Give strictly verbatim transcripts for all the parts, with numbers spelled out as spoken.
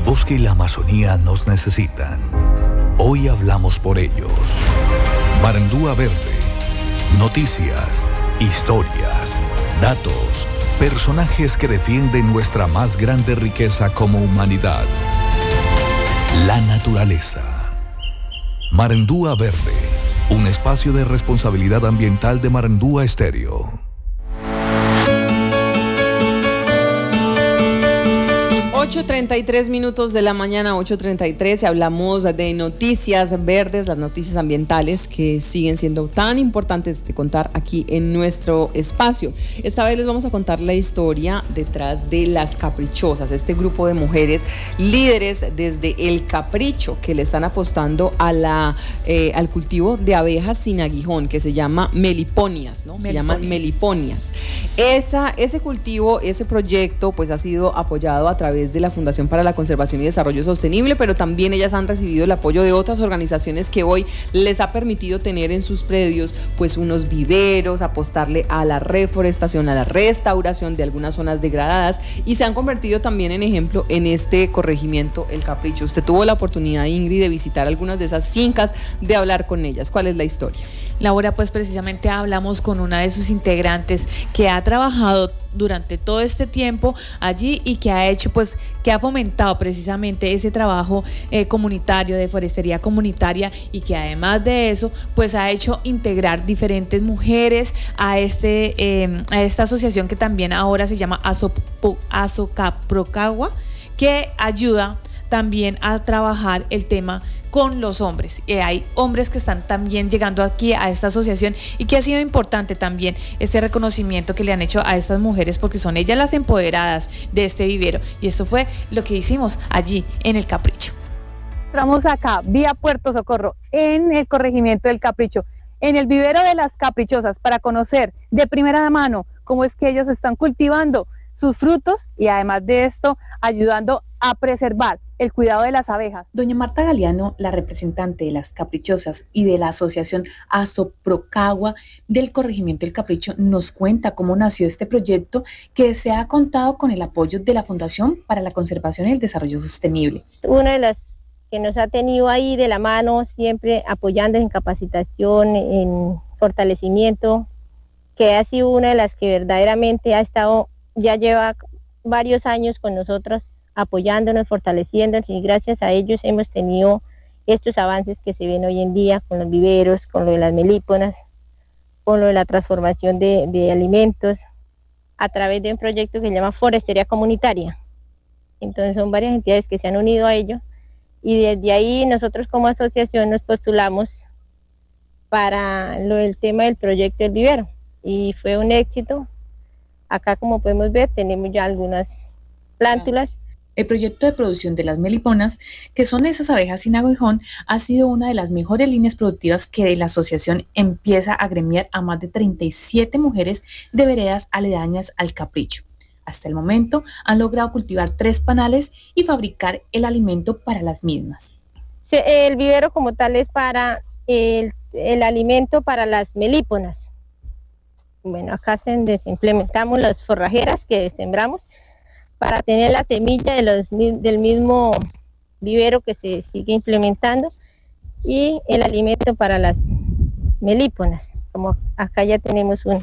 bosque y la Amazonía nos necesitan. Hoy hablamos por ellos. Marandúa Verde. Noticias, historias, datos, personajes que defienden nuestra más grande riqueza como humanidad. La naturaleza. Marandúa Verde, un espacio de responsabilidad ambiental de Marandúa Estéreo. ocho treinta y tres minutos de la mañana, ocho treinta y tres, y hablamos de noticias verdes, las noticias ambientales que siguen siendo tan importantes de contar aquí en nuestro espacio. Esta vez les vamos a contar la historia detrás de Las Caprichosas, este grupo de mujeres líderes desde El Capricho que le están apostando a la, eh, al cultivo de abejas sin aguijón, que se llama meliponias, ¿no? Se llaman meliponias. Esa, ese cultivo, ese proyecto, pues ha sido apoyado a través de la Fundación para la Conservación y Desarrollo Sostenible, pero también ellas han recibido el apoyo de otras organizaciones que hoy les ha permitido tener en sus predios pues unos viveros, apostarle a la reforestación, a la restauración de algunas zonas degradadas, y se han convertido también en ejemplo en este corregimiento El Capricho. Usted tuvo la oportunidad, Ingrid, de visitar algunas de esas fincas, de hablar con ellas. ¿Cuál es la historia? Laura, pues precisamente hablamos con una de sus integrantes que ha trabajado durante todo este tiempo allí y que ha hecho, pues, que ha fomentado precisamente ese trabajo eh, comunitario, de forestería comunitaria, y que además de eso, pues ha hecho integrar diferentes mujeres a, este, eh, a esta asociación que también ahora se llama Azocaprocagua, que ayuda también a trabajar el tema con los hombres. Eh, hay hombres que están también llegando aquí a esta asociación, y que ha sido importante también este reconocimiento que le han hecho a estas mujeres, porque son ellas las empoderadas de este vivero, y esto fue lo que hicimos allí en El Capricho. Estamos acá, vía Puerto Socorro, en el corregimiento del Capricho, en el vivero de Las Caprichosas, para conocer de primera mano cómo es que ellos están cultivando sus frutos, y además de esto ayudando a preservar el cuidado de las abejas. Doña Marta Galeano, la representante de Las Caprichosas y de la asociación Azocaprocagua del corregimiento El Capricho, nos cuenta cómo nació este proyecto, que se ha contado con el apoyo de la Fundación para la Conservación y el Desarrollo Sostenible. Una de las que nos ha tenido ahí de la mano, siempre apoyando en capacitación, en fortalecimiento, que ha sido una de las que verdaderamente ha estado, ya lleva varios años con nosotros, apoyándonos, fortaleciéndonos, y gracias a ellos hemos tenido estos avances que se ven hoy en día con los viveros, con lo de las melíponas, con lo de la transformación de, de alimentos, a través de un proyecto que se llama Forestería Comunitaria. Entonces son varias entidades que se han unido a ello, y desde ahí nosotros como asociación nos postulamos para lo del tema del proyecto del vivero, y fue un éxito. Acá, como podemos ver, tenemos ya algunas plántulas. El proyecto de producción de las meliponas, que son esas abejas sin aguijón, ha sido una de las mejores líneas productivas que la asociación empieza a agremiar a más de treinta y siete mujeres de veredas aledañas al Capricho. Hasta el momento han logrado cultivar tres panales y fabricar el alimento para las mismas. El vivero como tal es para el, el alimento para las melíponas. Bueno, acá se, implementamos las forrajeras que sembramos para tener la semilla de los, del mismo vivero que se sigue implementando, y el alimento para las melíponas. Como acá ya tenemos un,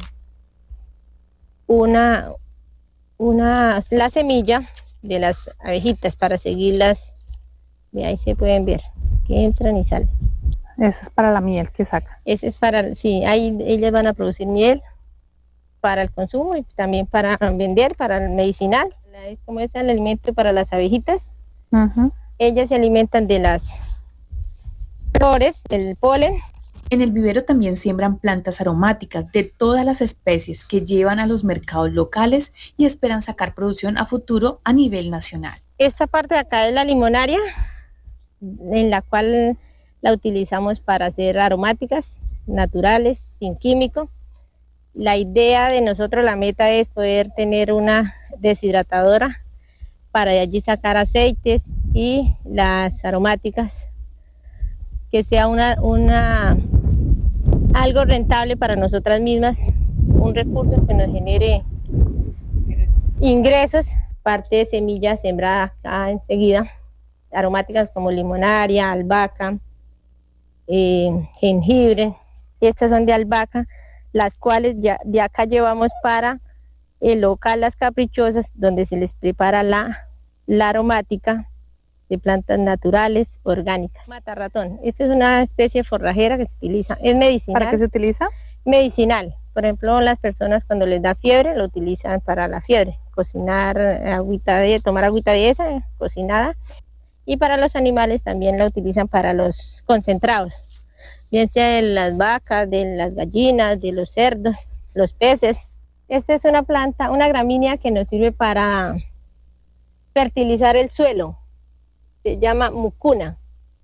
una, una, la semilla de las abejitas para seguirlas, de ahí se pueden ver que entran y salen. Esa es para la miel que saca. Ese es para, sí, ahí ellas van a producir miel para el consumo y también para vender, para el medicinal. Como es el alimento para las abejitas, uh-huh. Ellas se alimentan de las flores, del polen. En el vivero también siembran plantas aromáticas de todas las especies que llevan a los mercados locales y esperan sacar producción a futuro a nivel nacional. Esta parte de acá es la limonaria, en la cual la utilizamos para hacer aromáticas naturales, sin químico. La idea de nosotros, la meta es poder tener una deshidratadora para de allí sacar aceites y las aromáticas, que sea una, una algo rentable para nosotras mismas, un recurso que nos genere ingresos, parte de semilla sembrada acá enseguida, aromáticas como limonaria, albahaca, eh, jengibre. Estas son de albahaca, las cuales ya de acá llevamos para el local Las Caprichosas, donde se les prepara la, la aromática de plantas naturales, orgánicas. Matarratón, esta es una especie forrajera que se utiliza, es medicinal. ¿Para qué se utiliza? Medicinal. Por ejemplo, las personas cuando les da fiebre lo utilizan para la fiebre, cocinar agüita de, tomar agüita de esa, cocinada. Y para los animales también la utilizan para los concentrados, bien sea de las vacas, de las gallinas, de los cerdos, los peces. Esta es una planta, una gramínea que nos sirve para fertilizar el suelo. Se llama mucuna.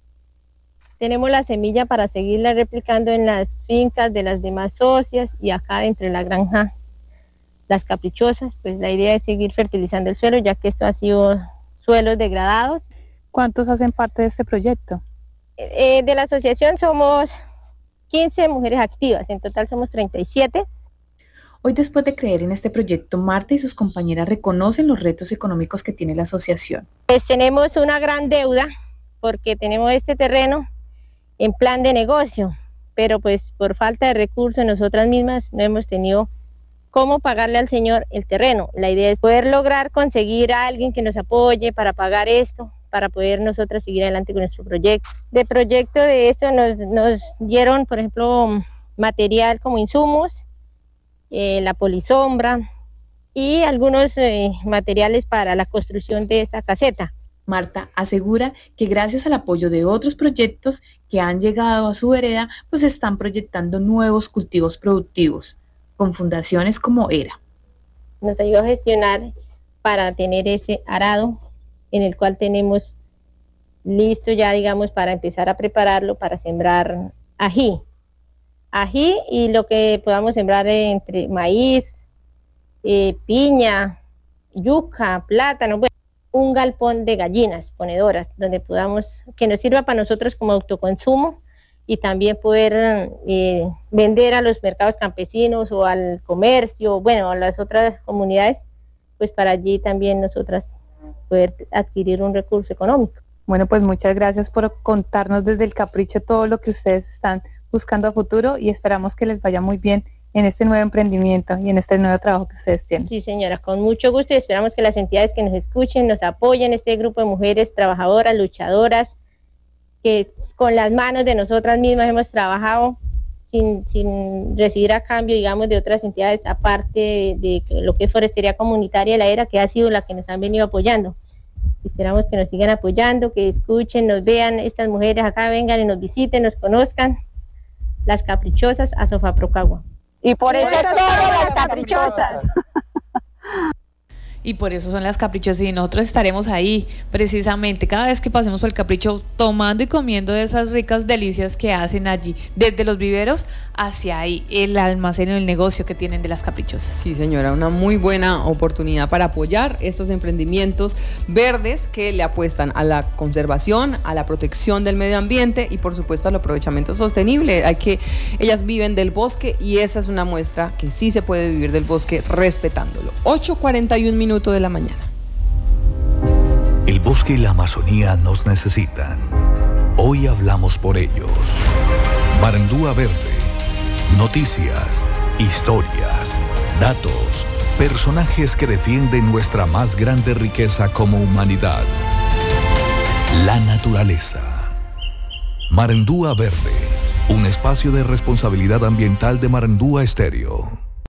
Tenemos la semilla para seguirla replicando en las fincas de las demás socias y acá dentro de la granja Las Caprichosas, pues la idea es seguir fertilizando el suelo, ya que esto ha sido suelos degradados. ¿Cuántos hacen parte de este proyecto? Eh, de la asociación somos quince mujeres activas, en total somos treinta y siete. Hoy, después de creer en este proyecto, Marta y sus compañeras reconocen los retos económicos que tiene la asociación. Pues tenemos una gran deuda porque tenemos este terreno en plan de negocio, pero pues por falta de recursos nosotras mismas no hemos tenido cómo pagarle al señor el terreno. La idea es poder lograr conseguir a alguien que nos apoye para pagar esto, para poder nosotras seguir adelante con nuestro proyecto. De proyecto de esto nos, nos dieron, por ejemplo, material como insumos, eh, la polisombra y algunos eh, materiales para la construcción de esa caseta. Marta asegura que gracias al apoyo de otros proyectos que han llegado a su vereda, pues están proyectando nuevos cultivos productivos, con fundaciones como ERA. Nos ayudó a gestionar para tener ese arado, en el cual tenemos listo ya, digamos, para empezar a prepararlo para sembrar ají. Ají y lo que podamos sembrar entre maíz, eh, piña, yuca, plátano, bueno, un galpón de gallinas ponedoras, donde podamos, que nos sirva para nosotros como autoconsumo y también poder eh, vender a los mercados campesinos o al comercio, bueno, a las otras comunidades, pues para allí también nosotras poder adquirir un recurso económico. Bueno, pues muchas gracias por contarnos desde el Capricho todo lo que ustedes están buscando a futuro y esperamos que les vaya muy bien en este nuevo emprendimiento y en este nuevo trabajo que ustedes tienen. Sí, señora, con mucho gusto y esperamos que las entidades que nos escuchen nos apoyen, este grupo de mujeres trabajadoras, luchadoras, que con las manos de nosotras mismas hemos trabajado sin, sin recibir a cambio, digamos, de otras entidades, aparte de, de lo que es Forestería Comunitaria de la ERA, que ha sido la que nos han venido apoyando. Esperamos que nos sigan apoyando, que escuchen, nos vean, estas mujeres acá vengan y nos visiten, nos conozcan. Las Caprichosas, Azofa Procagua. Y por eso son las Caprichosas. Y por eso son las Caprichosas y nosotros estaremos ahí precisamente cada vez que pasemos por el Capricho tomando y comiendo de esas ricas delicias que hacen allí, desde los viveros hacia ahí, el almacén o el negocio que tienen de las Caprichosas. Sí, señora, una muy buena oportunidad para apoyar estos emprendimientos verdes que le apuestan a la conservación, a la protección del medio ambiente y por supuesto al aprovechamiento sostenible. Hay que, ellas viven del bosque y esa es una muestra que sí se puede vivir del bosque respetándolo. ocho cuarenta y un minutos de la mañana. El bosque y la Amazonía nos necesitan. Hoy hablamos por ellos. Marandúa Verde. Noticias, historias, datos, personajes que defienden nuestra más grande riqueza como humanidad. La naturaleza. Marandúa Verde. Un espacio de responsabilidad ambiental de Marandúa Estéreo.